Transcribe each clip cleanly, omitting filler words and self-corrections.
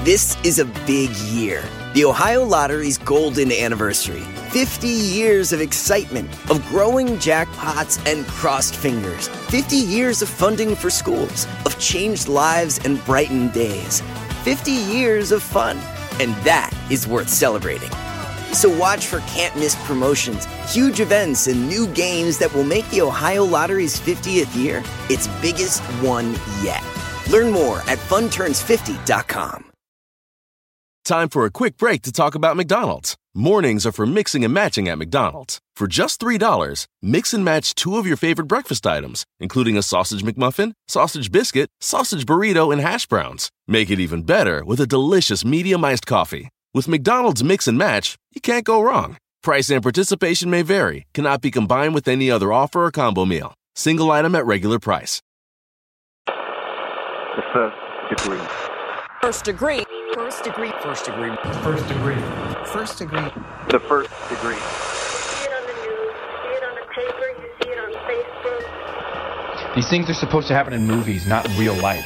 This is a big year. The Ohio Lottery's golden anniversary. 50 years of excitement, of growing jackpots and crossed fingers. 50 years of funding for schools, of changed lives and brightened days. 50 years of fun. And that is worth celebrating. So watch for can't-miss promotions, huge events, and new games that will make the Ohio Lottery's 50th year its biggest one yet. Learn more at funturns50.com. Time for a quick break to talk about McDonald's. Mornings are for mixing and matching at McDonald's. For just $3, mix and match 2 of your favorite breakfast items, including a sausage McMuffin, sausage biscuit, sausage burrito, and hash browns. Make it even better with a delicious medium iced coffee. With McDonald's Mix and Match, you can't go wrong. Price and participation may vary, cannot be combined with any other offer or combo meal. Single item at regular price. The first degree. First degree. First degree. First degree. First degree. First degree. The first degree. You see it on the news, you see it on the paper, you see it on Facebook. These things are supposed to happen in movies, not in real life.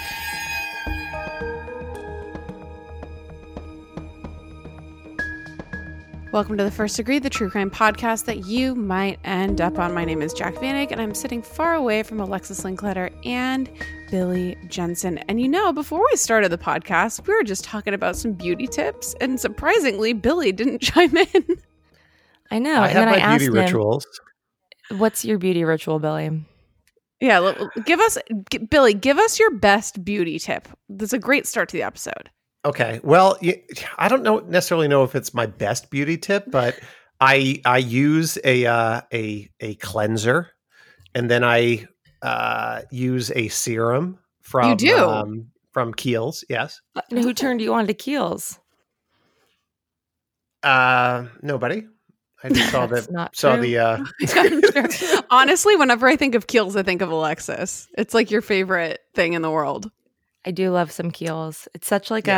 Welcome to The First Degree, the true crime podcast that you might end up on. My name is Jack Vanek, and I'm sitting far away from Alexis Linkletter and Billy Jensen. And you know, before we started the podcast, we were just talking about some beauty tips, and surprisingly, Billy didn't chime in. I know. I have my beauty rituals. What's your beauty ritual, Billy? Yeah, Billy, give us your best beauty tip. That's a great start to the episode. Okay. Well, I don't necessarily know if it's my best beauty tip, but I use a cleanser, and then I use a serum from Kiehl's. Yes. Who turned you on to Kiehl's? Nobody. I just saw the Honestly, whenever I think of Kiehl's, I think of Alexis. It's like your favorite thing in the world. I do love some Kiehl's. It's such like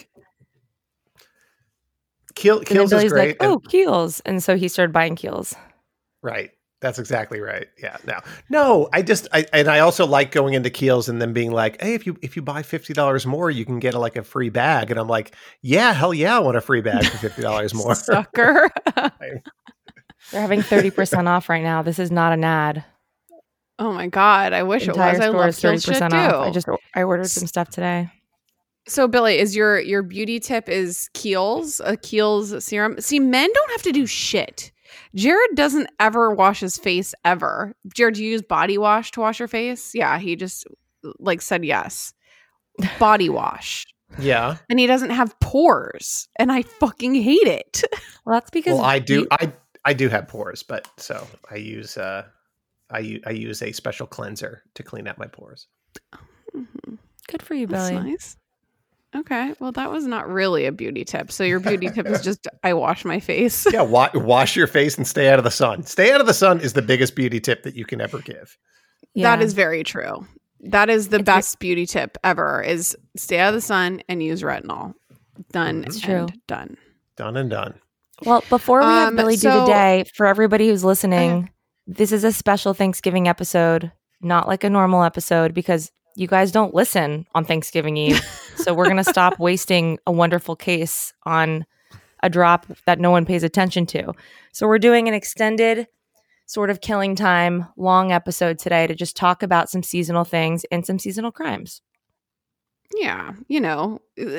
Kiehl's is great. Like, oh, Kiehl's. And so he started buying Kiehl's. Right. That's exactly right. Yeah. No, I also like going into Kiehl's and then being like, hey, if you buy $50 more, you can get a free bag. And I'm like, yeah, hell yeah, I want a free bag for $50 more. Sucker. They're having 30% off right now. This is not an ad. Oh my God, I wish it was. I love Kiehl's shit too. I ordered some stuff today. So Billy, is your beauty tip is Kiehl's, a Kiehl's serum? See, men don't have to do shit. Jared doesn't ever wash his face ever. Jared, do you use body wash to wash your face? Yeah, he just said yes. Body wash. Yeah. And he doesn't have pores, and I fucking hate it. Well, that's because I do have pores, but so I use I use a special cleanser to clean out my pores. Mm-hmm. Good for you, Billy. That's nice. Okay. Well, that was not really a beauty tip. So your beauty tip is just I wash my face. Yeah. Wash your face and stay out of the sun. Stay out of the sun is the biggest beauty tip that you can ever give. Yeah. That is very true. That is the best beauty tip ever is stay out of the sun and use retinol. Done. It's and true. Done. Done and done. Well, before we have Billy do the day, for everybody who's listening, this is a special Thanksgiving episode, not like a normal episode, because you guys don't listen on Thanksgiving Eve. So we're going to stop wasting a wonderful case on a drop that no one pays attention to. So we're doing an extended sort of killing time, long episode today to just talk about some seasonal things and some seasonal crimes. Yeah. You know,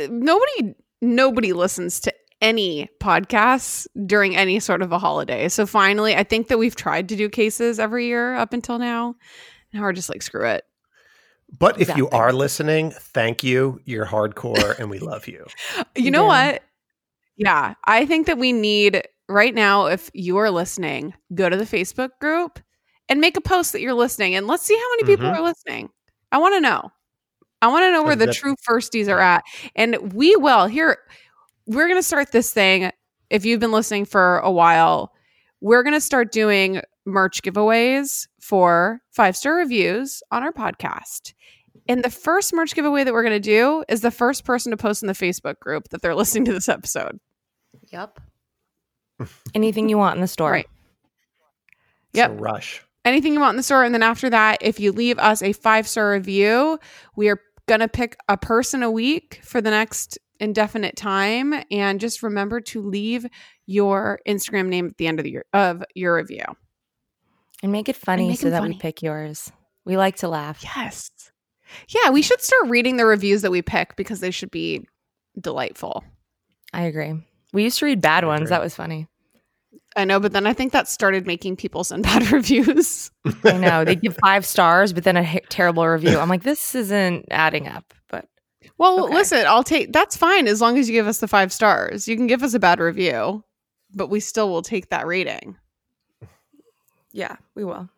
nobody listens to any podcasts during any sort of a holiday. So finally, I think that we've tried to do cases every year up until now. Now we're just like, screw it. But if you are listening, thank you. You're hardcore and we love you. You know what? Yeah. I think that we need right now, if you are listening, go to the Facebook group and make a post that you're listening and let's see how many people are listening. I want to know. I want to know where the true firsties are at. And we will. Here, we're going to start this thing. If you've been listening for a while, we're going to start doing merch giveaways for 5-star reviews on our podcast. And the first merch giveaway that we're going to do is the first person to post in the Facebook group that they're listening to this episode. Yep. Anything you want in the store. Right. Yep. It's a rush. Anything you want in the store. And then after that, if you leave us a 5-star review, we are going to pick a person a week for the next indefinite time. And just remember to leave your Instagram name at the end of your review. And make it funny so that we pick yours. We like to laugh. Yes. Yeah, we should start reading the reviews that we pick because they should be delightful. I agree. We used to read bad ones. That was funny. I know, but then I think that started making people send bad reviews. I know. They give 5 stars, but then a terrible review. I'm like, this isn't adding up. But listen, that's fine as long as you give us the 5 stars. You can give us a bad review, but we still will take that rating. Yeah, we will.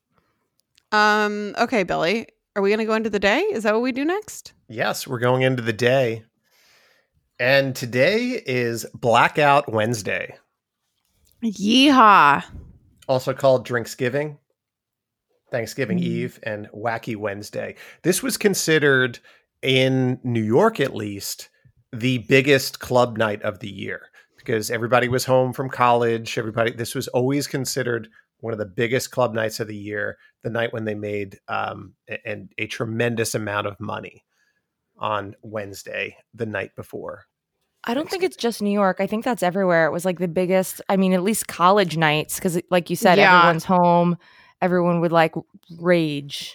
Okay, Billy. Are we going to go into the day? Is that what we do next? Yes, we're going into the day. And today is Blackout Wednesday. Yeehaw. Also called Drinksgiving, Thanksgiving Eve, and Wacky Wednesday. This was considered, in New York at least, the biggest club night of the year because everybody was home from college. This was always considered one of the biggest club nights of the year, the night when they made a tremendous amount of money on Wednesday, the night before. I don't think it's just New York. I think that's everywhere. It was like the biggest, I mean, at least college nights, because like you said, everyone's home. Everyone would like rage.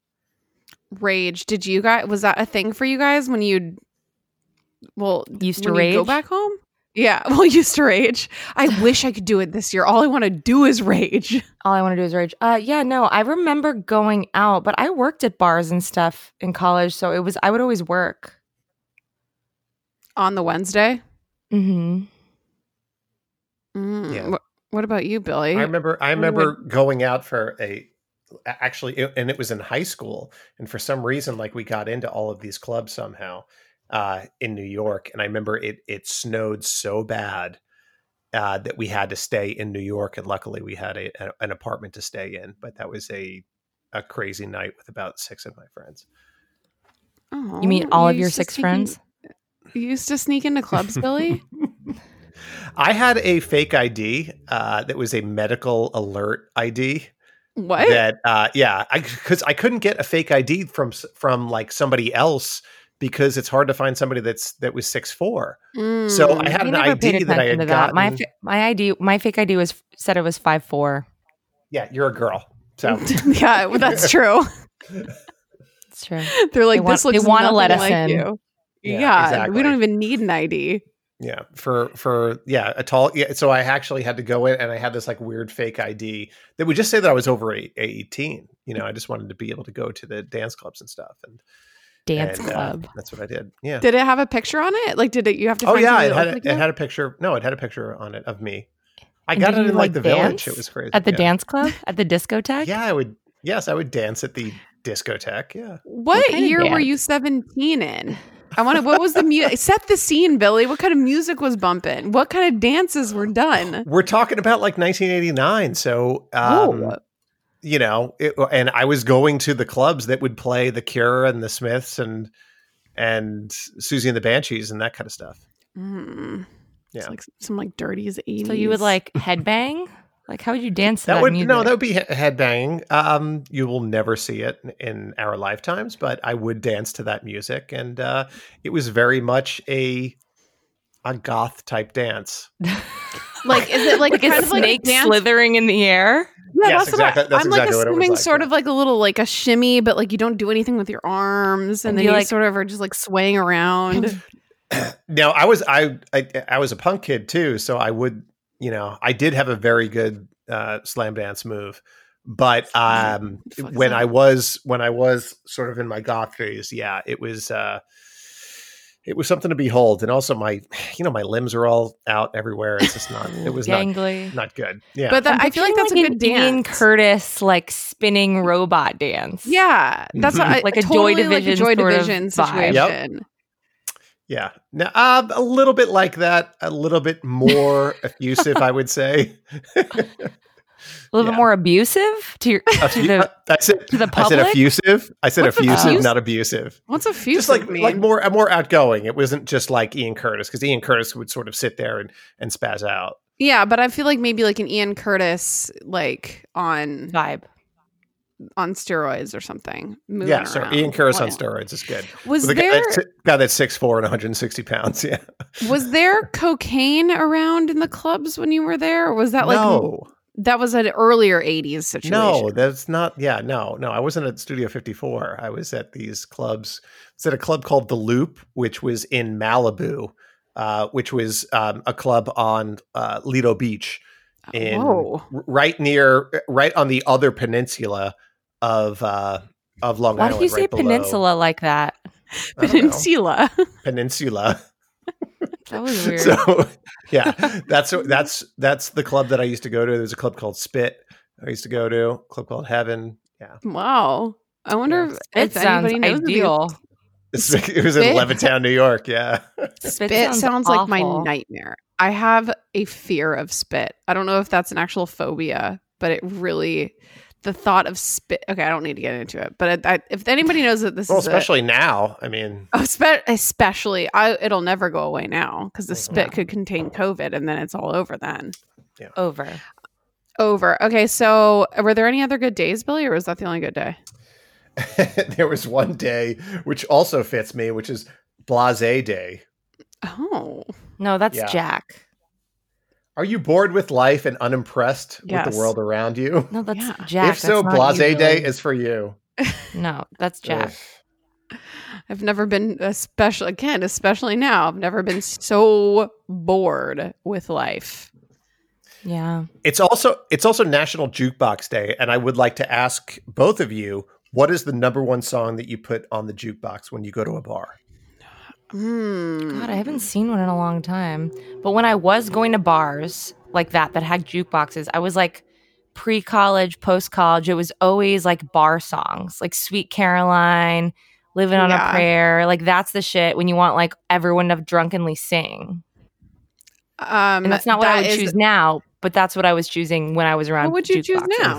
Did you guys, was that a thing for you guys when you'd, used to rage? Go back home? Yeah, used to rage. I wish I could do it this year. All I want to do is rage. All I want to do is rage. Yeah, no, I remember going out, but I worked at bars and stuff in college, so I would always work. On the Wednesday? Mm-hmm. Yeah. What about you, Billy? I remember going out for and it was in high school. And for some reason, like we got into all of these clubs somehow in New York. And I remember it snowed so bad that we had to stay in New York. And luckily we had an apartment to stay in. But that was a crazy night with about 6 of my friends. Oh, you mean all of your 6 friends? You used to sneak into clubs, Billy? I had a fake ID that was a medical alert ID. What? That because I couldn't get a fake ID from like somebody else because it's hard to find somebody that was 6'4". So I had an ID that I had gotten. My fake ID said it was 5'4". Yeah, you're a girl. So yeah, that's true. It's true. They're like, they want to let us in. You. Yeah, exactly. We don't even need an ID. Yeah, a tall. Yeah, so I actually had to go in, and I had this like weird fake ID that would just say that I was over 18. You know, I just wanted to be able to go to the dance clubs and stuff. Dance club. That's what I did. Yeah. Did it have a picture on it? Like, did it? You have to. Oh yeah, it had a picture. No, it had a picture on it of me. I got it in like the village. It was crazy. At the dance club? At the discotheque? Yeah, I would. Yes, I would dance at the discotheque. Yeah. What year were you 17 in? What was the music? Set the scene, Billy. What kind of music was bumping? What kind of dances were done? We're talking about like 1989. So, you know, and I was going to the clubs that would play The Cure and the Smiths and Susie and the Banshees and that kind of stuff. Mm. Yeah. It's like some like dirties 80s. So you would like headbang? Like, how would you dance to that music? No, that would be headbanging. You will never see it in our lifetimes, but I would dance to that music. And it was very much a goth type dance. Like, is it like kind a of snake like slithering in the air? Yeah, yes, that's exactly. I'm like assuming like, sort of like a little like a shimmy, but like you don't do anything with your arms, and then you like, sort of are just like swaying around. Now, I was a punk kid too, so I would. You know, I did have a very good slam dance move, but when I was sort of in my goth phase, yeah, it was something to behold. And also my limbs are all out everywhere. It's just it was gangly, not good. Yeah, but I feel like that's a good dance. Ian Curtis like spinning robot dance. Yeah, that's like a Joy Division situation. Yep. Yeah, now a little bit like that, a little bit more effusive, I would say. A little bit more abusive to the public. I said effusive. I said effusive, not abusive. What's effusive just like mean? Like more outgoing. It wasn't just like Ian Curtis, because Ian Curtis would sort of sit there and spaz out. Yeah, but I feel like maybe like an Ian Curtis like on vibe. on steroids or something. Yeah, so around. Ian Curtis on steroids is good. Was the there guy that's 6'4" and 160 pounds? Yeah. Was there cocaine around in the clubs when you were there, or was that like no? That was an earlier 80s situation. No, that's not. Yeah, no. I wasn't at Studio 54. I was at these clubs. I was at a club called The Loop, which was in Malibu, which was a club on Lido Beach, right on the other peninsula of Long Island. Why do you say peninsula like that? Peninsula. Peninsula. That was weird. So, yeah, that's the club that I used to go to. There's a club called Spit I used to go to. A club called Heaven. Yeah. Wow. I wonder if anybody knows ideal. It was in Levittown, New York. Yeah. Spit sounds like my nightmare. I have a fear of spit. I don't know if that's an actual phobia, but it really, the thought of spit. Okay, I don't need to get into it, but if anybody knows that this is especially now, I mean, especially, it'll never go away now because the spit could contain COVID, and then it's all over. Then, yeah. Over. Okay, so were there any other good days, Billy, or was that the only good day? There was one day which also fits me, which is Blasé Day. Oh no, that's Jack. Are you bored with life and unimpressed with the world around you? No, that's Jack. If so, Blasé Day is for you. No, that's Jack. I've never been especially now. I've never been so bored with life. Yeah. It's also National Jukebox Day, and I would like to ask both of you, what is the number one song that you put on the jukebox when you go to a bar? God, I haven't seen one in a long time. But when I was going to bars like that had jukeboxes, I was like pre-college, post-college. It was always like bar songs, like Sweet Caroline, Living on a Prayer. Like that's the shit when you want like everyone to drunkenly sing. And that's not what I would choose now, but that's what I was choosing when I was around. What would you choose now?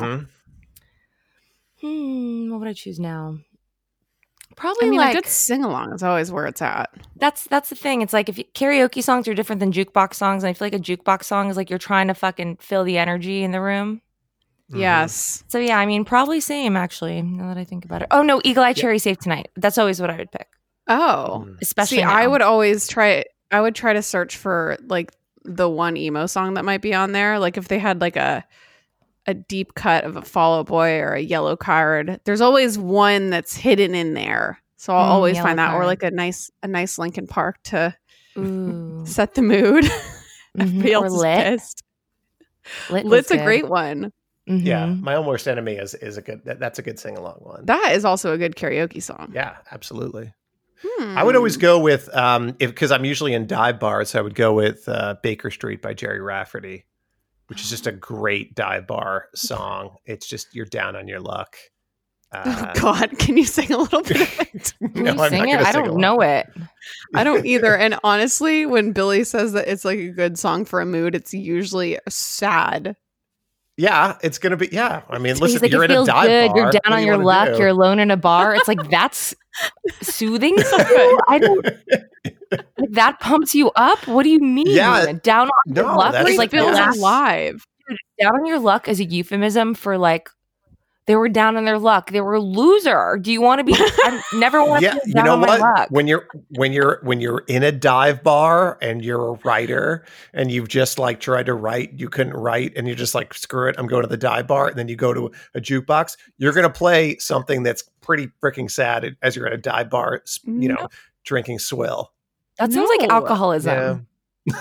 What would I choose now? Probably a good sing-along is always where it's at. That's the thing. It's like if karaoke songs are different than jukebox songs, and I feel like a jukebox song is like you're trying to fucking fill the energy in the room. Yes. So yeah, I mean, probably same actually, now that I think about it. Oh no, Eagle Eye Cherry Safe Tonight. That's always what I would pick. Oh. Especially See, now. I would always try to search for like the one emo song that might be on there. Like if they had like a deep cut of a Fall Out Boy or a Yellow Card, there's always one that's hidden in there. So I'll always find that, or like a nice Linkin Park to set the mood. Everybody else is pissed. Lit's a great one. Mm-hmm. Yeah, My Own Worst Enemy is a good. That's a good sing along one. That is also a good karaoke song. Yeah, absolutely. I would always go with because I'm usually in dive bars. So I would go with Baker Street by Jerry Rafferty, which is just a great dive bar song. It's just you're down on your luck. Oh God, can you sing a little bit of it? Can you sing it? I don't know it. I don't either. And honestly, when Billy says that it's like a good song for a mood, it's usually sad. Yeah, it's gonna be. Yeah, I mean, listen, like, you're in a dive good. bar. You're down on your luck. You're alone in a bar. It's like that's soothing. I don't. Like, that pumps you up. What do you mean? Yeah, down on your luck is like feels alive. Down on your luck is a euphemism for like they were down on their luck. They were a loser. Do you want to be? I never want to be down on my luck. When you're in a dive bar and you're a writer and you've just like tried to write, you couldn't write, and you're just like, screw it, I'm going to the dive bar, and then you go to a jukebox. You're gonna play something that's pretty freaking sad as you're at a dive bar, drinking swill. That sounds like alcoholism. Yeah.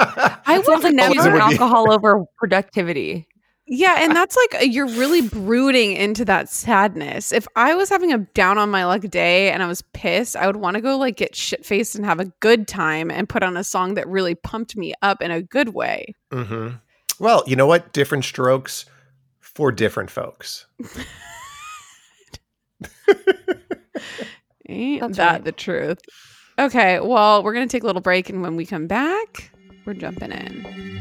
I would never choose alcohol over productivity. Yeah, and that's like you're really brooding into that sadness. If I was having a down on my luck day and I was pissed, I would want to go like get shit faced and have a good time and put on a song that really pumped me up in a good way. Mm-hmm. Well, you know what? Different strokes for different folks. Ain't that the truth? Okay, well, we're going to take a little break, and when we come back, we're jumping in.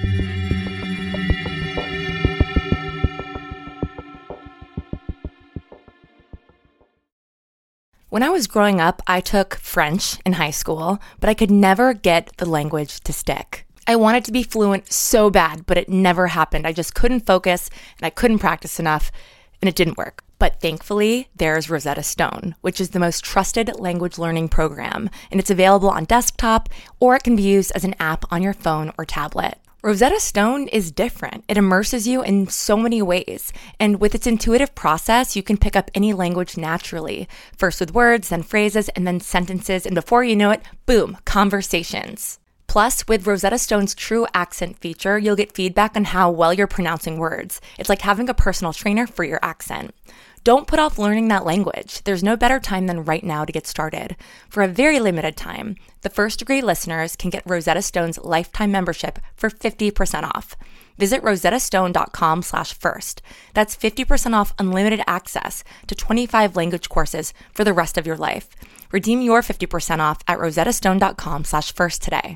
When I was growing up, I took French in high school, but I could never get the language to stick. I wanted to be fluent so bad, but it never happened. I just couldn't focus, and I couldn't practice enough, and it didn't work. But thankfully, there's Rosetta Stone, which is the most trusted language learning program, and it's available on desktop, or it can be used as an app on your phone or tablet. Rosetta Stone is different. It immerses you in so many ways, and with its intuitive process, you can pick up any language naturally, first with words, then phrases, and then sentences, and before you know it, boom, conversations. Plus, with Rosetta Stone's True Accent feature, you'll get feedback on how well you're pronouncing words. It's like having a personal trainer for your accent. Don't put off learning that language. There's no better time than right now to get started. For a very limited time, the First Degree listeners can get Rosetta Stone's lifetime membership for 50% off. Visit rosettastone.com/first. That's 50% off unlimited access to 25 language courses for the rest of your life. Redeem your 50% off at rosettastone.com/first today.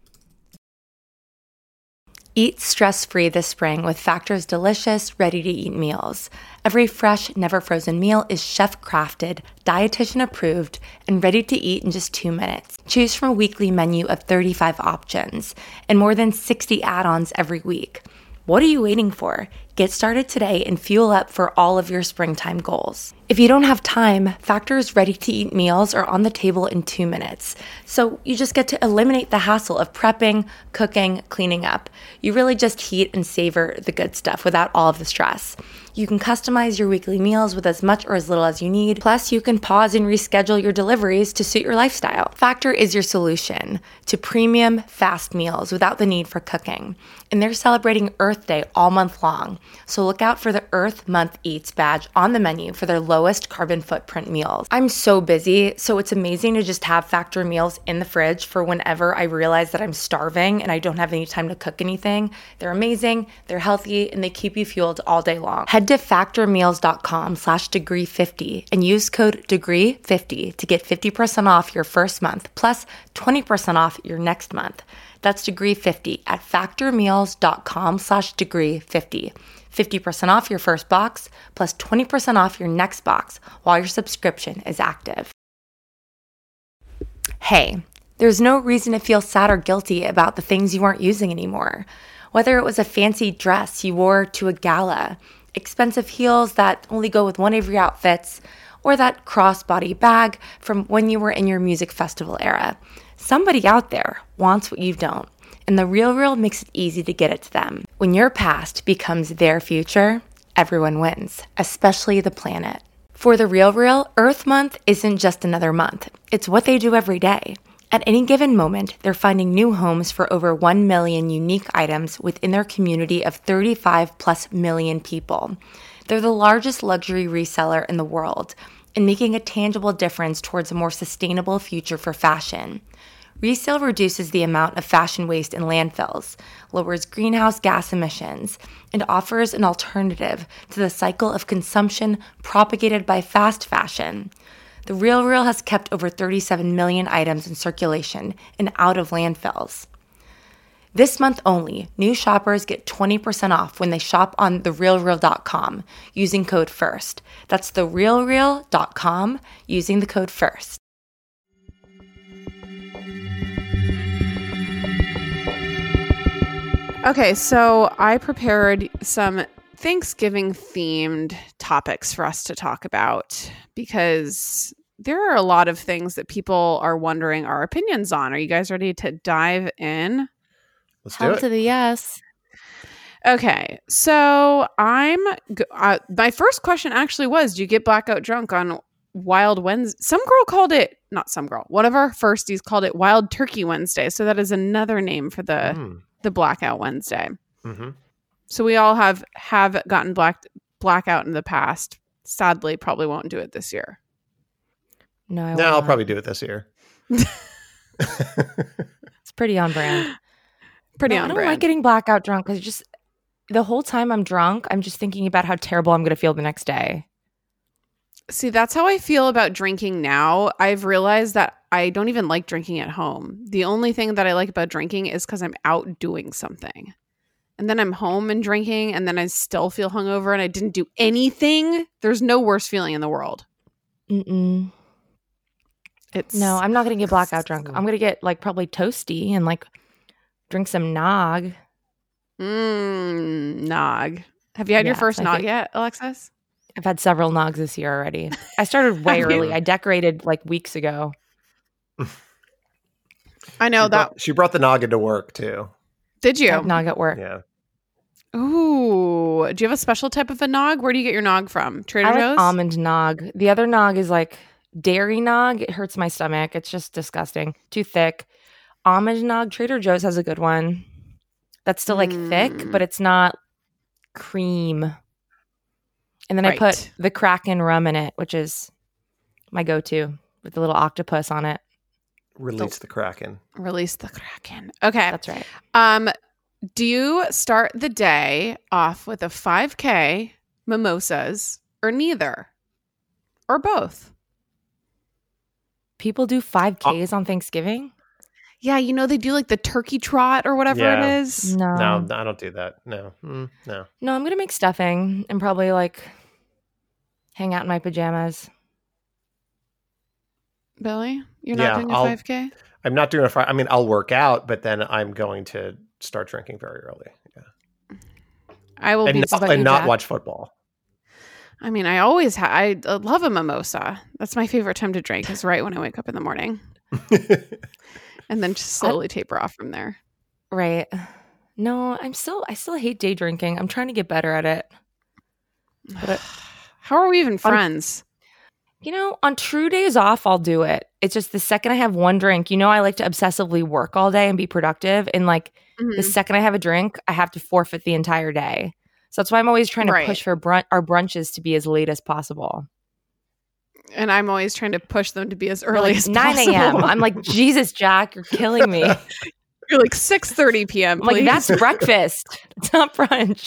Eat stress-free this spring with Factor's delicious, ready-to-eat meals. Every fresh, never-frozen meal is chef-crafted, dietitian-approved, and ready to eat in just 2 minutes. Choose from a weekly menu of 35 options and more than 60 add-ons every week. What are you waiting for? Get started today and fuel up for all of your springtime goals. If you don't have time, Factor's ready-to-eat meals are on the table in 2 minutes. So you just get to eliminate the hassle of prepping, cooking, cleaning up. You really just heat and savor the good stuff without all of the stress. You can customize your weekly meals with as much or as little as you need. Plus, you can pause and reschedule your deliveries to suit your lifestyle. Factor is your solution to premium, fast meals without the need for cooking. And they're celebrating Earth Day all month long. So look out for the Earth Month Eats badge on the menu for their lowest carbon footprint meals. I'm so busy, so it's amazing to just have Factor meals in the fridge for whenever I realize that I'm starving and I don't have any time to cook anything. They're amazing, they're healthy, and they keep you fueled all day long. Head to factormeals.com/degree50 and use code degree50 to get 50% off your first month plus 20% off your next month. That's degree50 at factormeals.com/degree50. 50% off your first box plus 20% off your next box while your subscription is active. Hey, there's no reason to feel sad or guilty about the things you aren't using anymore. Whether it was a fancy dress you wore to a gala, expensive heels that only go with one of your outfits, or that crossbody bag from when you were in your music festival era. Somebody out there wants what you don't, and The RealReal makes it easy to get it to them. When your past becomes their future, everyone wins, especially the planet. For The RealReal, Earth Month isn't just another month. It's what they do every day. At any given moment, they're finding new homes for over 1 million unique items within their community of 35+ million people. They're the largest luxury reseller in the world and making a tangible difference towards a more sustainable future for fashion. Resale reduces the amount of fashion waste in landfills, lowers greenhouse gas emissions, and offers an alternative to the cycle of consumption propagated by fast fashion. The RealReal has kept over 37 million items in circulation and out of landfills. This month only, new shoppers get 20% off when they shop on therealreal.com using code FIRST. That's therealreal.com using the code FIRST. Okay, so I prepared some Thanksgiving-themed topics for us to talk about because there are a lot of things that people are wondering our opinions on. Are you guys ready to dive in? Let's do Hell it. to the yes. Okay, so my first question actually was, do you get blackout drunk on Wild Wednesday? Some girl called it, not some girl, one of our firsties called it Wild Turkey Wednesday. So that is another name for the Blackout Wednesday. Mm-hmm. So we all have gotten blackout in the past. Sadly, probably won't do it this year. No, I'll probably do it this year. It's pretty on brand. On I don't brand. like getting blackout drunk because just the whole time I'm drunk, I'm just thinking about how terrible I'm going to feel the next day. See, that's how I feel about drinking now. I've realized that I don't even like drinking at home. The only thing that I like about drinking is because I'm out doing something. And then I'm home and drinking, and then I still feel hungover and I didn't do anything. There's no worse feeling in the world. No, I'm not going to get blackout drunk. I'm going to get probably toasty and drink some nog. Nog. Have you had your first nog yet, Alexis? I've had several nogs this year already. I started way early. I decorated like weeks ago. I know she brought the nog into work too. Did you? Nog at work. Yeah. Ooh. Do you have a special type of a nog? Where do you get your nog from? Trader Joe's? Like almond nog. The other nog is like dairy nog. It hurts my stomach. It's just disgusting. Too thick. Almond nog. Trader Joe's has a good one. That's still like thick, but it's not cream. And then I put the Kraken rum in it, which is my go-to with the little octopus on it. Release the Kraken. Release the Kraken. Okay. That's right. Do you start the day off with a 5K, mimosas, or neither? Or both? People do 5Ks on Thanksgiving? Yeah, they do like the turkey trot or whatever it is. No, I don't do that. No. No, I'm going to make stuffing and probably like hang out in my pajamas. Billy, you're not doing a 5K? I'm not doing I'll work out, but then I'm going to start drinking very early. Yeah. I will not watch football. I mean, I always I love a mimosa. That's my favorite time to drink is right when I wake up in the morning. And then just slowly taper off from there. Right. No, I still hate day drinking. I'm trying to get better at it. But how are we even friends? On true days off, I'll do it. It's just the second I have one drink, I like to obsessively work all day and be productive. And like the second I have a drink, I have to forfeit the entire day. So that's why I'm always trying to push for our brunches to be as late as possible. And I'm always trying to push them to be as early as 9 a.m. I'm like, Jesus, Jack, you're killing me. You're like 6:30 p.m. Please. Like that's breakfast. It's not brunch.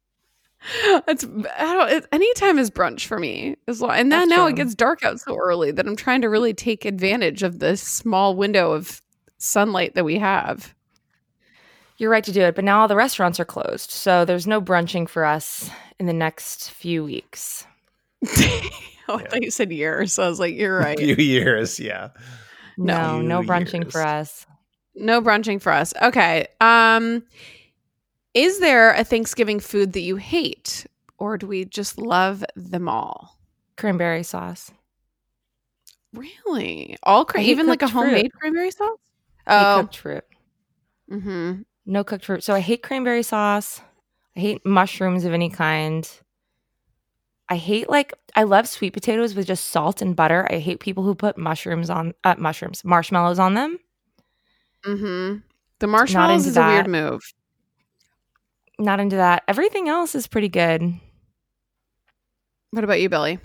Any time is brunch for me. And then now it gets dark out so early that I'm trying to really take advantage of this small window of sunlight that we have. You're right to do it, but now all the restaurants are closed, so there's no brunching for us in the next few weeks. I thought you said years, so I was like, you're right. A few years, yeah. No brunching for us. No brunching for us. Okay. Is there a Thanksgiving food that you hate, or do we just love them all? Cranberry sauce. Really? Even like a homemade cranberry sauce? Cooked fruit. Mm-hmm. No cooked fruit. So I hate cranberry sauce. I hate mushrooms of any kind. I love sweet potatoes with just salt and butter. I hate people who put marshmallows on them. Mm-hmm. The marshmallows is a weird move. Not into that. Everything else is pretty good. What about you, Billy?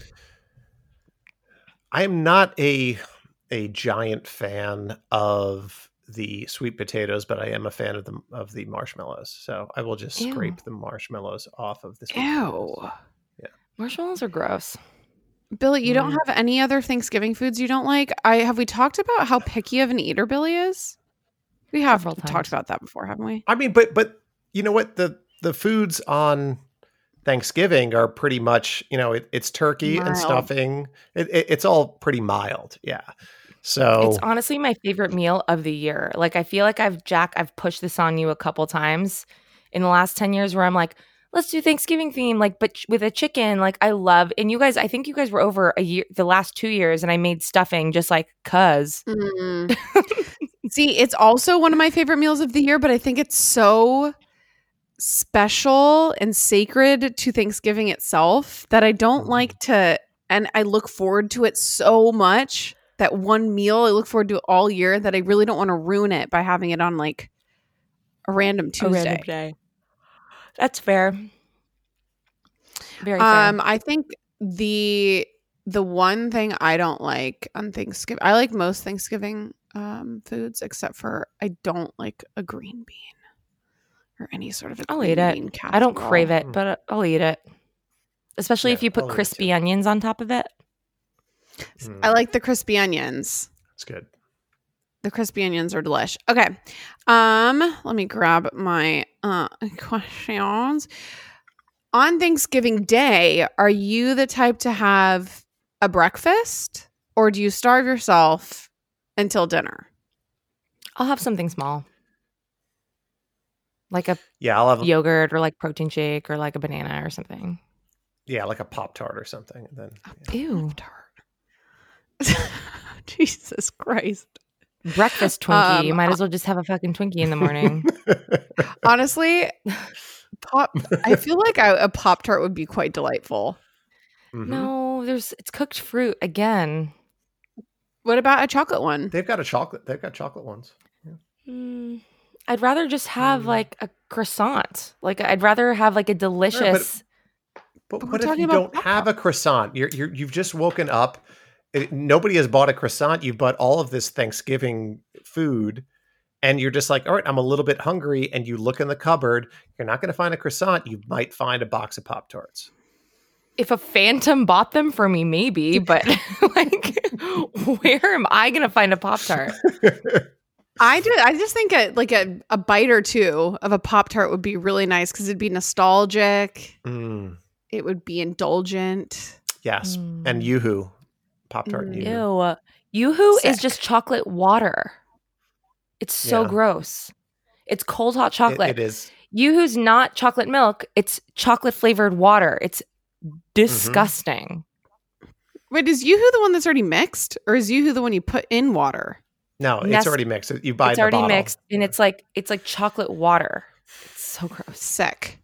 I am not a giant fan of the sweet potatoes, but I am a fan of the marshmallows. So I will just scrape the marshmallows off of the sweet potatoes. Yeah. Marshmallows are gross. Billy, you don't have any other Thanksgiving foods you don't like? Have we talked about how picky of an eater Billy is? We have talked about that before, haven't we? I mean, but you know what? The foods on Thanksgiving are pretty much, it's turkey and stuffing. It's all pretty mild. Yeah. So it's honestly my favorite meal of the year. Like, I feel like I've pushed this on you a couple times in the last 10 years where I'm like, let's do Thanksgiving theme, like, but with a chicken. Like, I think you guys were over a year, the last 2 years, and I made stuffing just like cuz. Mm. See, it's also one of my favorite meals of the year, but I think it's so special and sacred to Thanksgiving itself that I don't like to, and I look forward to it so much. That one meal I look forward to all year that I really don't want to ruin it by having it on like a random Tuesday. A random day. That's fair. Very fair. I think the one thing I don't like on Thanksgiving, I like most Thanksgiving foods except for I don't like a green bean or any sort of a I'll eat it. Casserole. I don't crave it, but I'll eat it. Especially if you put crispy onions on top of it. I like the crispy onions. That's good. The crispy onions are delish. Okay. Let me grab my questions. On Thanksgiving Day, are you the type to have a breakfast or do you starve yourself until dinner? I'll have something small. Like I'll have yogurt or like protein shake or like a banana or something. Yeah, like a Pop-Tart or something. And then Ew. Jesus Christ. Breakfast Twinkie. You might as well just have a fucking Twinkie in the morning. Honestly, I feel like a Pop-Tart would be quite delightful. Mhm. No, it's cooked fruit again. What about a chocolate one? They've got chocolate ones. I'd rather just have like a croissant. Like I'd rather have like a delicious. But we're what if talking you about don't have a croissant? You've just woken up. Nobody has bought a croissant. You've bought all of this Thanksgiving food, and you're just like, all right, I'm a little bit hungry. And you look in the cupboard. You're not going to find a croissant. You might find a box of Pop-Tarts. If a phantom bought them for me, maybe. But like, where am I going to find a Pop-Tart? I just think a bite or two of a Pop-Tart would be really nice because it'd be nostalgic. It would be indulgent. Yes, and Yoo-hoo. Pop-Tart and Yoo-hoo. Ew. Yoo-hoo is just chocolate water. It's so Yeah. gross. It's cold hot chocolate. It is. Yoo-hoo's not chocolate milk. It's chocolate flavored water. It's disgusting. Wait, is Yoo-hoo the one that's already mixed, or is Yoo-hoo the one you put in water? No, it's already mixed. You buy it's the already bottle. mixed, and it's like chocolate water. It's so gross. Sick.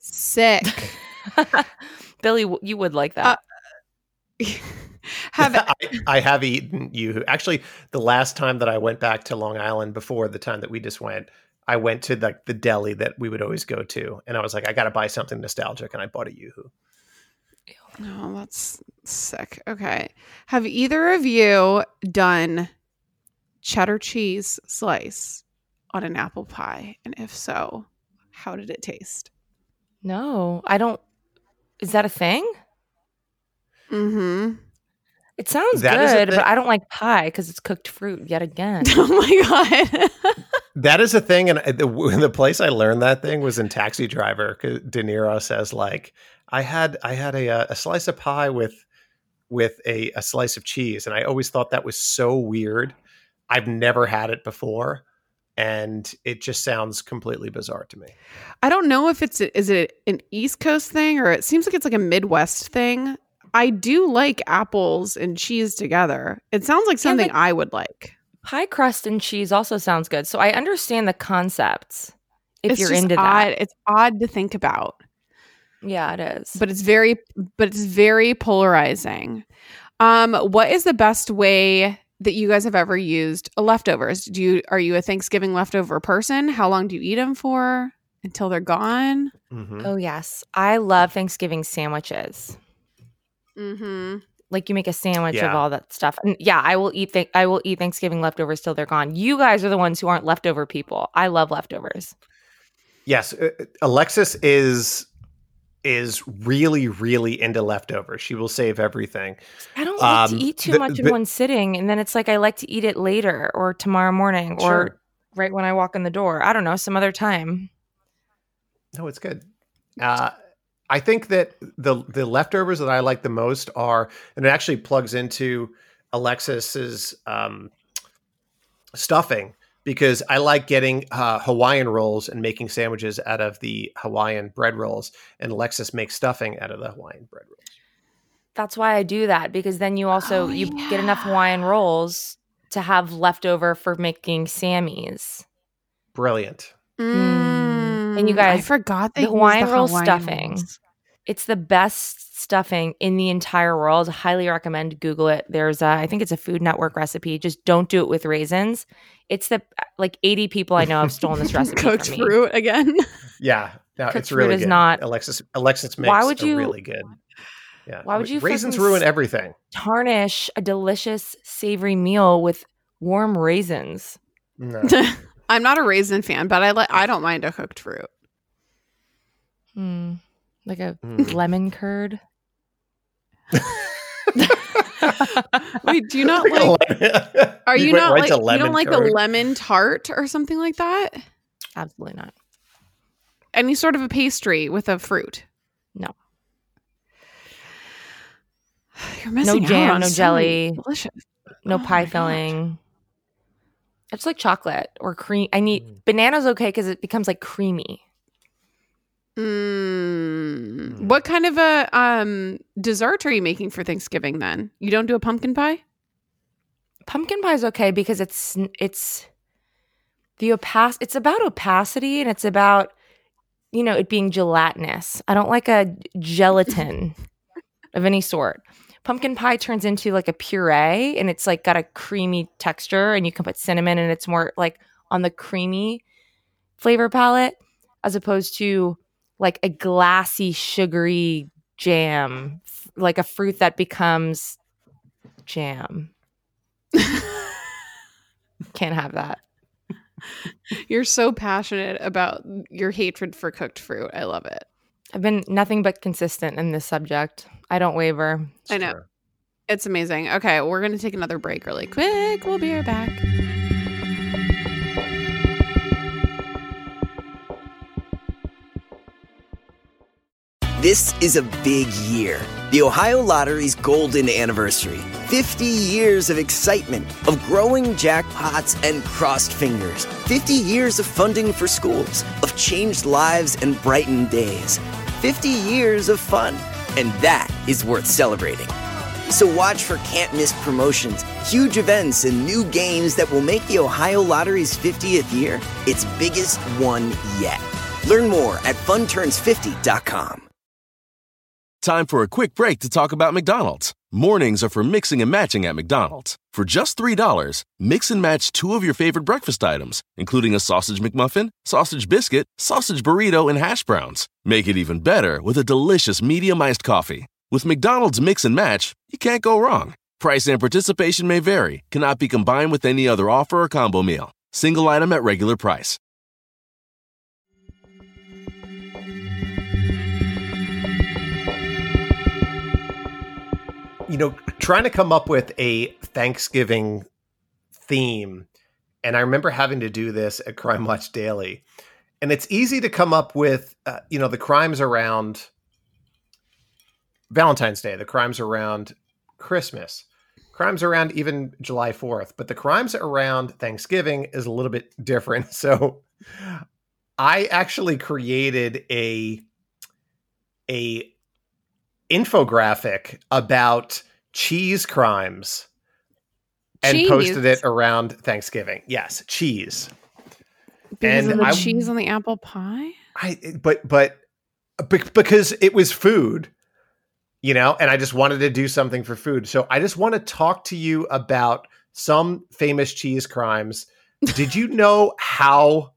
Billy, you would like that. I have eaten Yoo-hoo. Actually, the last time that I went back to Long Island before the time that we just went, I went to the deli that we would always go to, and I was like, I got to buy something nostalgic, and I bought a Yoo-hoo. Oh, that's sick. Okay. Have either of you done cheddar cheese slice on an apple pie? And if so, how did it taste? No, I don't. Is that a thing? Mm-hmm. It sounds That is a good, thing. but I don't like pie because it's cooked fruit yet again. Oh my God. That is a thing, and the place I learned that thing was in Taxi Driver. 'Cause De Niro says, like, I had a slice of pie with a slice of cheese, and I always thought that was so weird. I've never had it before, and it just sounds completely bizarre to me. I don't know if is it an East Coast thing, or it seems like it's like a Midwest thing. I do like apples and cheese together. It sounds like something I would like. Pie crust and cheese also sounds good. So I understand the concepts if It's you're just into odd. that. It's odd to think about. Yeah, it is. But it's very polarizing. What is the best way that you guys have ever used leftovers? Are you a Thanksgiving leftover person? How long do you eat them for until they're gone? Mm-hmm. Oh, yes. I love Thanksgiving sandwiches. Mm-hmm. Like you make a sandwich Yeah. of all that stuff. And yeah, I will eat Thanksgiving leftovers till they're gone. You guys are the ones who aren't leftover people. I love leftovers. Yes, Alexis is really, really into leftovers. She will save everything. I don't like to eat too much in one sitting, and then it's like I like to eat it later or tomorrow morning or right when I walk in the door. I don't know, some other time. No, it's good. I think that the leftovers that I like the most are, and it actually plugs into Alexis's stuffing, because I like getting Hawaiian rolls and making sandwiches out of the Hawaiian bread rolls, and Alexis makes stuffing out of the Hawaiian bread rolls. That's why I do that, because then you also get enough Hawaiian rolls to have leftover for making Sammy's. Brilliant. And you guys, I forgot the Hawaiian roll stuffing. Rolls. It's the best stuffing in the entire world. Highly recommend. Google it. There's I think it's a Food Network recipe. Just don't do it with raisins. It's 80 people I know have stolen this recipe cooked from me. fruit again. Yeah, no, Cooked it's really fruit is good. not. Alexis makes really good. Yeah. Why would you raisins ruin everything? Tarnish a delicious savory meal with warm raisins. No. I'm not a raisin fan, but I don't mind a cooked fruit. Like a lemon curd. Wait, do you not like? Are you not like? You don't like a lemon tart or something like that? Absolutely not. Any sort of a pastry with a fruit? No. You're missing no jam, out no on jelly, delicious. No pie filling. It's like chocolate or cream. I need bananas okay because it becomes like creamy. What kind of a dessert are you making for Thanksgiving then? You don't do a pumpkin pie? Pumpkin pie is okay because it's about opacity, and it's about, it being gelatinous. I don't like a gelatin of any sort. Pumpkin pie turns into like a puree, and it's like got a creamy texture, and you can put cinnamon, and it's more like on the creamy flavor palette as opposed to like a glassy, sugary jam, like a fruit that becomes jam. Can't have that. You're so passionate about your hatred for cooked fruit. I love it. I've been nothing but consistent in this subject. I don't waver. I know. True. It's amazing. Okay, we're going to take another break really quick. We'll be right back. This is a big year. The Ohio Lottery's golden anniversary. 50 years of excitement, of growing jackpots and crossed fingers. 50 years of funding for schools, of changed lives and brightened days. 50 years of fun, and that is worth celebrating. So watch for can't-miss promotions, huge events, and new games that will make the Ohio Lottery's 50th year its biggest one yet. Learn more at funturns50.com. Time for a quick break to talk about McDonald's. Mornings are for mixing and matching at McDonald's. For just $3, mix and match 2 of your favorite breakfast items, including a sausage McMuffin, sausage biscuit, sausage burrito, and hash browns. Make it even better with a delicious medium iced coffee. With McDonald's Mix and Match, you can't go wrong. Price and participation may vary, cannot be combined with any other offer or combo meal. Single item at regular price. Trying to come up with a Thanksgiving theme, and I remember having to do this at Crime Watch Daily, and it's easy to come up with, the crimes around Valentine's Day, the crimes around Christmas, crimes around even July 4th, but the crimes around Thanksgiving is a little bit different. So I actually created a infographic about cheese crimes and posted it around Thanksgiving. Yes, cheese. Because of the cheese on the apple pie? Because it was food, and I just wanted to do something for food. So I just want to talk to you about some famous cheese crimes. Did you know how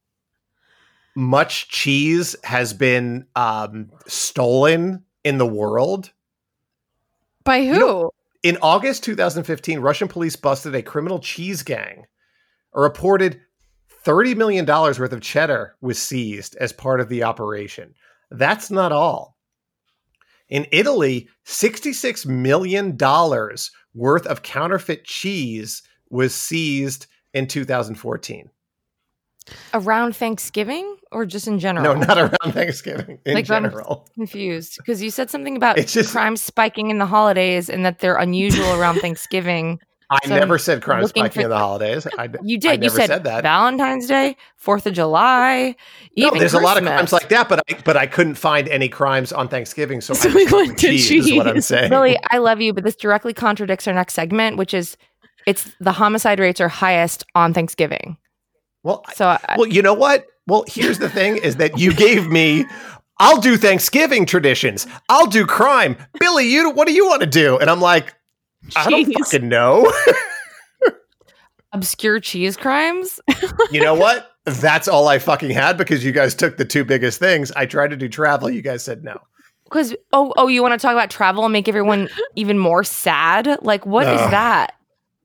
much cheese has been stolen in the world? By who? In August 2015, Russian police busted a criminal cheese gang. A reported $30 million worth of cheddar was seized as part of the operation. That's not all. In Italy, $66 million worth of counterfeit cheese was seized in 2014. Around Thanksgiving or just in general? No, not around Thanksgiving. In general. I'm confused because you said something about crime spiking in the holidays and that they're unusual around Thanksgiving. I never said crime spiking in the holidays. You did. You said that. Valentine's Day, 4th of July. Even there's Christmas. A lot of crimes like that, but I couldn't find any crimes on Thanksgiving, so we went to cheese. Is what I'm saying. Billy, I love you, but this directly contradicts our next segment, which is the homicide rates are highest on Thanksgiving. Well, you know what? Well, here's the thing is that you gave me, I'll do Thanksgiving traditions. I'll do crime. Billy, what do you want to do? And I'm like, I don't fucking know. Obscure cheese crimes? You know what? That's all I fucking had because you guys took the 2 biggest things. I tried to do travel. You guys said no. Because, you want to talk about travel and make everyone even more sad? Like, what is that?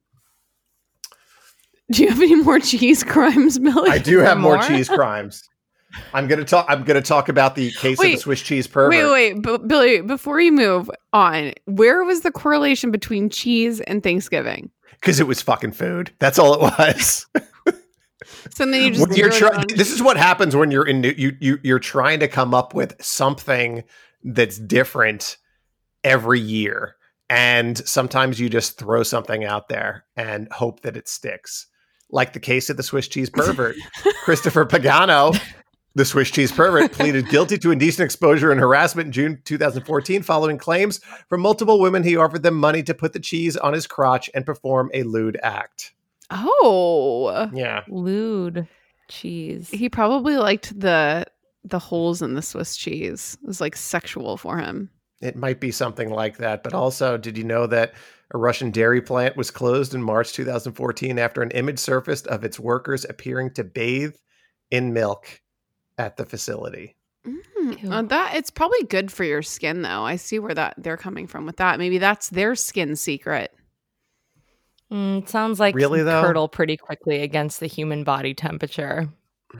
Do you have any more cheese crimes, Billy? I do have more cheese crimes. I'm gonna talk about the case of the Swiss cheese pervert. Wait, Billy, before you move on, where was the correlation between cheese and Thanksgiving? Because it was fucking food. That's all it was. So then you just this is what happens when you're you're trying to come up with something that's different every year, and sometimes you just throw something out there and hope that it sticks. Like the case of the Swiss cheese pervert, Christopher Pagano The Swiss cheese pervert pleaded guilty to indecent exposure and harassment in June 2014 following claims from multiple women he offered them money to put the cheese on his crotch and perform a lewd act. Oh. Yeah. Lewd cheese. He probably liked the holes in the Swiss cheese. It was like sexual for him. It might be something like that. But also, did you know that a Russian dairy plant was closed in March 2014 after an image surfaced of its workers appearing to bathe in milk at the facility? That it's probably good for your skin, though. I see where they're coming from with that. Maybe that's their skin secret. It sounds like really, though? Curdle pretty quickly against the human body temperature.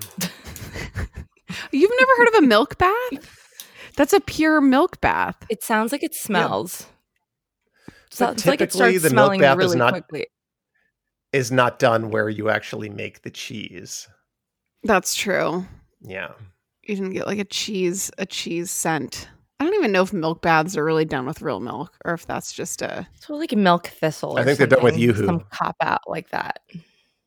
You've never heard of a milk bath? That's a pure milk bath. It sounds like it smells. Yeah. So it's like it starts the smelling milk bath really quickly. Is not done where you actually make the cheese. That's true. Yeah. You didn't get like a cheese scent. I don't even know if milk baths are really done with real milk or if that's just a... It's like a milk thistle. I think they're done with Yoo-hoo. Some cop out like that. Do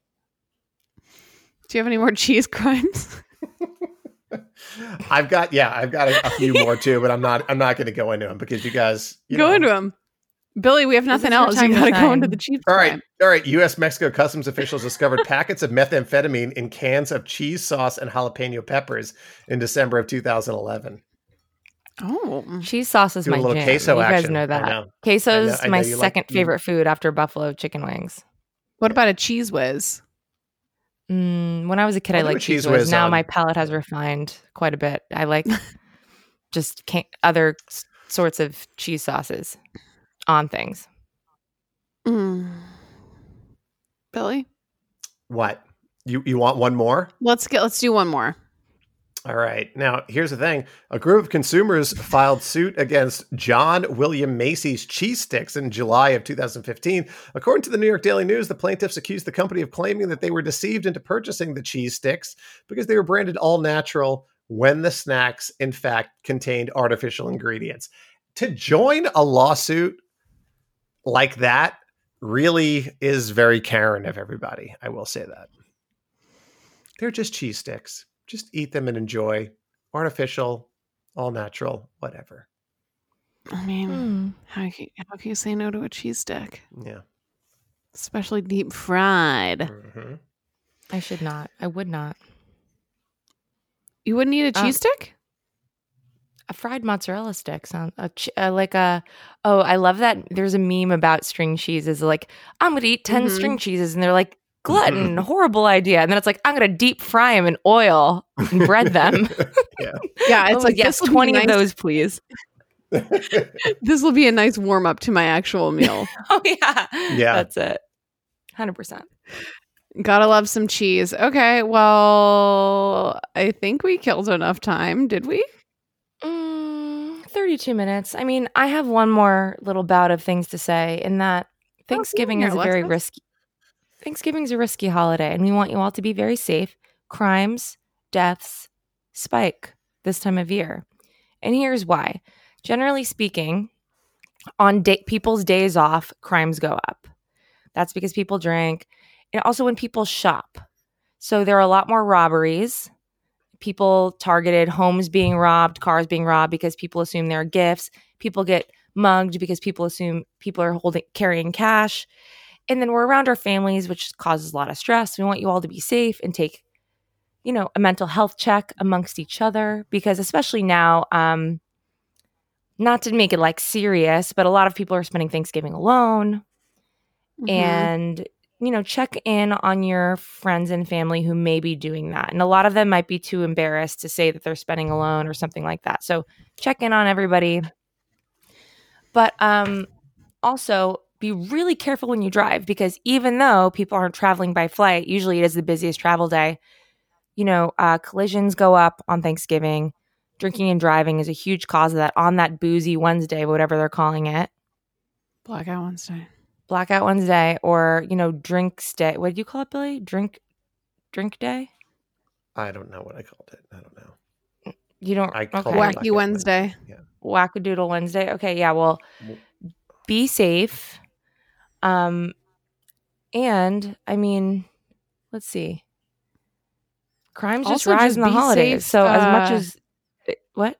you have any more cheese crimes? I've got a few more too, but I'm not going to go into them because you guys go into them. Billy, we have nothing else. You got to go into the cheese crime. All right. U.S.-Mexico customs officials discovered packets of methamphetamine in cans of cheese sauce and jalapeno peppers in December of 2011. Oh, cheese sauce is Do a my little jam. queso You guys action. know that. I know. Queso's I know my you second favorite food after buffalo chicken wings. What about a Cheese Whiz? When I was a kid, I liked Cheese Whiz. Now my palate has refined quite a bit. I like just other sorts of cheese sauces on things. Billy? What? You want one more? Let's do one more. All right. Now, here's the thing. A group of consumers filed suit against John William Macy's cheese sticks in July of 2015. According to the New York Daily News, the plaintiffs accused the company of claiming that they were deceived into purchasing the cheese sticks because they were branded all natural when the snacks, in fact, contained artificial ingredients. To join a lawsuit like that really is very Karen of everybody. I will say that. They're just cheese sticks. Just eat them and enjoy. Artificial, all natural, whatever. I mean, how can you say no to a cheese stick? Yeah. Especially deep fried. Mm-hmm. I should not. I would not. You wouldn't eat a cheese stick? A fried mozzarella stick sounds I love that. There's a meme about string cheeses. Like, I'm going to eat 10 string cheeses. And they're like, glutton, horrible idea. And then it's like, I'm going to deep fry them in oil and bread them. Yeah, it's like, yes, 20 of those, please. This will be a nice warm up to my actual meal. Oh, yeah. Yeah. That's it. 100%. Gotta love some cheese. Okay, well, I think we killed enough time. Did we? 32 minutes. I mean, I have one more little bout of things to say in that Thanksgiving is Thanksgiving's a risky holiday, and we want you all to be very safe. Crimes, deaths spike this time of year. And here's why. Generally speaking, on people's days off, crimes go up. That's because people drink. And also when people shop. So there are a lot more robberies. People targeted, homes being robbed, cars being robbed because people assume they're gifts. People get mugged because people assume people are carrying cash. And then we're around our families, which causes a lot of stress. We want you all to be safe and take, a mental health check amongst each other, because especially now, not to make it like serious, but a lot of people are spending Thanksgiving alone. Mm-hmm. And, check in on your friends and family who may be doing that. And a lot of them might be too embarrassed to say that they're spending alone or something like that. So check in on everybody. But also be really careful when you drive, because even though people aren't traveling by flight, usually it is the busiest travel day. Collisions go up on Thanksgiving. Drinking and driving is a huge cause of that on that boozy Wednesday, whatever they're calling it. Blackout Wednesday, or, drinks day. What did you call it, Billy? Drink day? I don't know what I called it. I don't know. You don't? Wacky Wednesday. Yeah. Wackadoodle Wednesday. Okay, yeah, well, be safe. And, I mean, let's see. Crimes just Also, rise just in the be holidays. safe, So as much as what?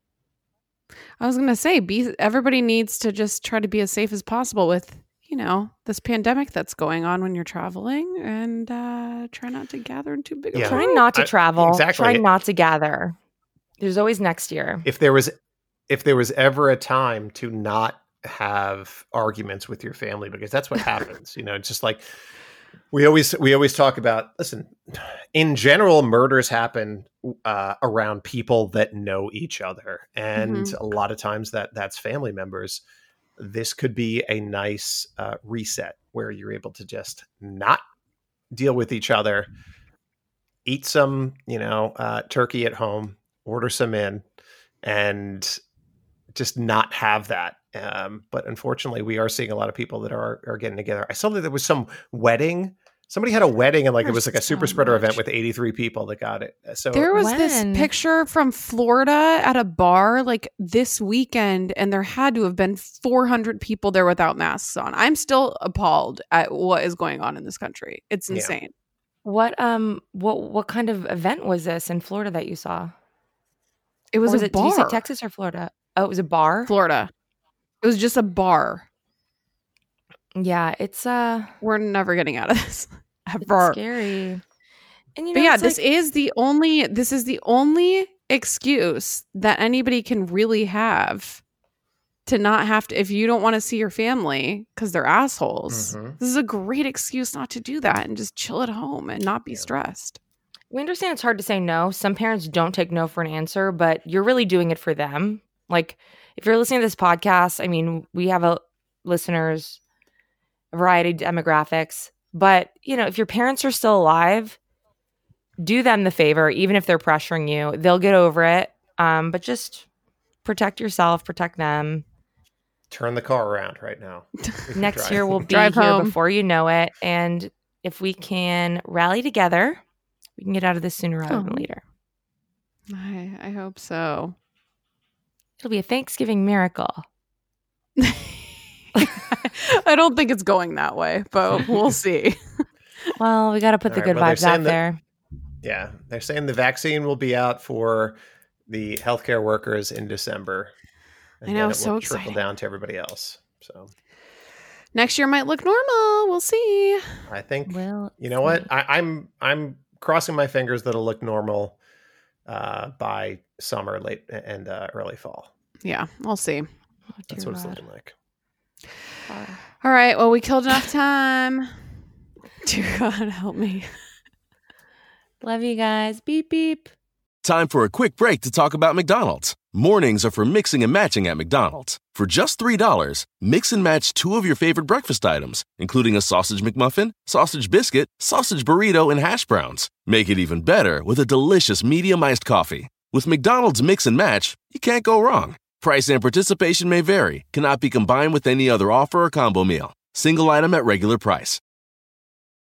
I was gonna say, everybody needs to just try to be as safe as possible with, this pandemic that's going on when you're traveling, and try not to gather in too big of a Try group. not to travel. Exactly. Try not to gather. There's always next year. If there was ever a time to not have arguments with your family, because that's what happens. It's just like we always talk about. Listen, in general, murders happen around people that know each other, and a lot of times that's family members. This could be a nice reset where you're able to just not deal with each other, eat some turkey at home, order some in, and just not have that. But unfortunately, we are seeing a lot of people that are getting together. I saw that there was some wedding. Somebody had a wedding, and it was like a super spreader event with 83 people that got it. So there was this picture from Florida at a bar this weekend, and there had to have been 400 people there without masks on. I'm still appalled at what is going on in this country. It's insane. What kind of event was this in Florida that you saw? It was a bar. Did you say Texas or Florida? Oh, it was a bar? Florida. It was just a bar. Yeah, it's we're never getting out of this ever. It's scary. And this is the only excuse that anybody can really have to not have to, if you don't want to see your family because they're assholes. This is a great excuse not to do that and just chill at home and not be stressed. We understand it's hard to say no. Some parents don't take no for an answer, but you're really doing it for them. If you're listening to this podcast, I mean, we have listeners, a variety of demographics. But, if your parents are still alive, do them the favor, even if they're pressuring you. They'll get over it. But just protect yourself, protect them. Turn the car around right now. Next year we'll be Drive here home before you know it. And if we can rally together, we can get out of this sooner rather than later. I hope so. It'll be a Thanksgiving miracle. I don't think it's going that way, but we'll see. Well, we got to put the good vibes out there. Yeah. They're saying the vaccine will be out for the healthcare workers in December. I know, so trickle exciting. down to everybody else. So next year might look normal. We'll see. I think, what? I'm crossing my fingers that it'll look normal by summer, late and early fall. Yeah, we'll see. That's what it's looking like. All right. Well, we killed enough time. Dear God, help me. Love you guys. Beep, beep. Time for a quick break to talk about McDonald's. Mornings are for mixing and matching at McDonald's. For just $3, mix and match 2 of your favorite breakfast items, including a sausage McMuffin, sausage biscuit, sausage burrito, and hash browns. Make it even better with a delicious medium iced coffee. With McDonald's Mix and Match, you can't go wrong. Price and participation may vary. Cannot be combined with any other offer or combo meal. Single item at regular price.